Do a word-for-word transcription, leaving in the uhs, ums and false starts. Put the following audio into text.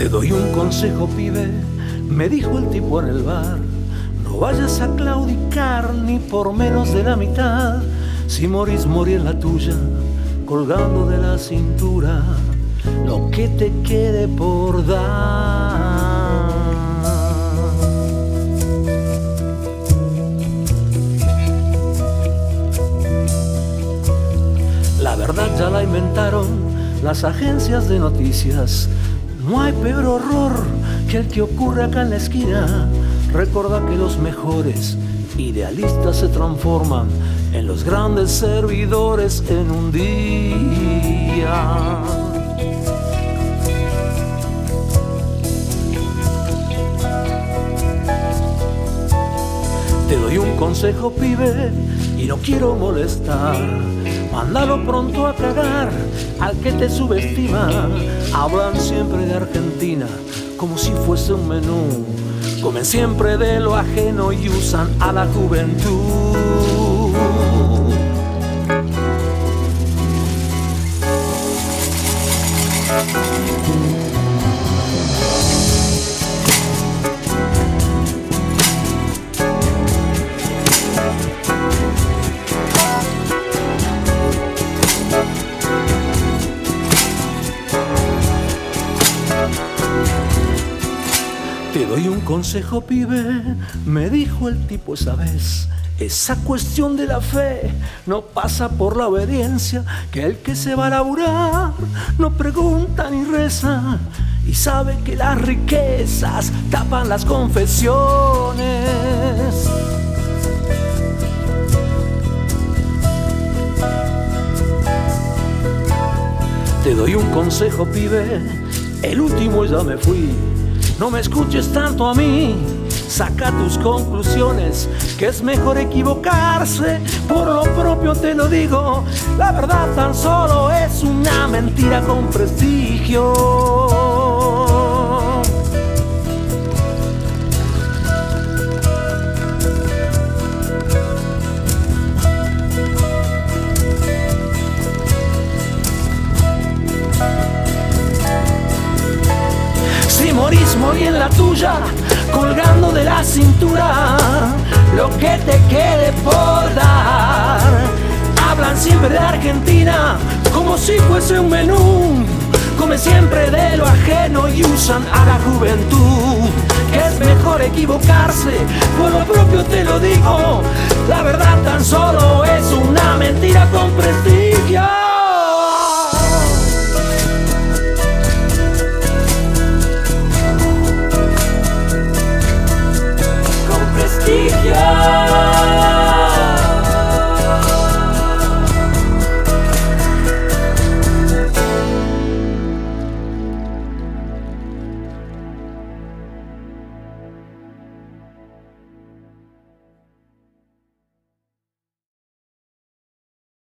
doy un consejo, pibe, me dijo el tipo en el bar. No vayas a claudicar ni por menos de la mitad. Si morís, morí en la tuya, colgando de la cintura lo que te quede por dar. La verdad ya la inventaron las agencias de noticias. No hay peor horror que el que ocurre acá en la esquina. Recuerda que los mejores idealistas se transforman en los grandes servidores en un día. Te doy un consejo, pibe, y no quiero molestar. Mándalo pronto a cagar al que te subestima. Hablan siempre de Argentina como si fuese un menú. Comen siempre de lo ajeno y usan a la juventud. Te doy un consejo, pibe, me dijo el tipo esa vez. Esa cuestión de la fe no pasa por la obediencia, que el que se va a laburar no pregunta ni reza y sabe que las riquezas tapan las confesiones. Te doy un consejo, pibe, el último ya me fui. No me escuches tanto a mí, saca tus conclusiones, que es mejor equivocarse, por lo propio te lo digo. La verdad tan solo es una mentira con prestigio. Si morís, morí en la tuya, colgando de la cintura lo que te quede por dar. Hablan siempre de Argentina como si fuese un menú. Come siempre de lo ajeno y usan a la juventud. Que es mejor equivocarse, por lo propio te lo digo. La verdad tan solo es una mentira con prestigio.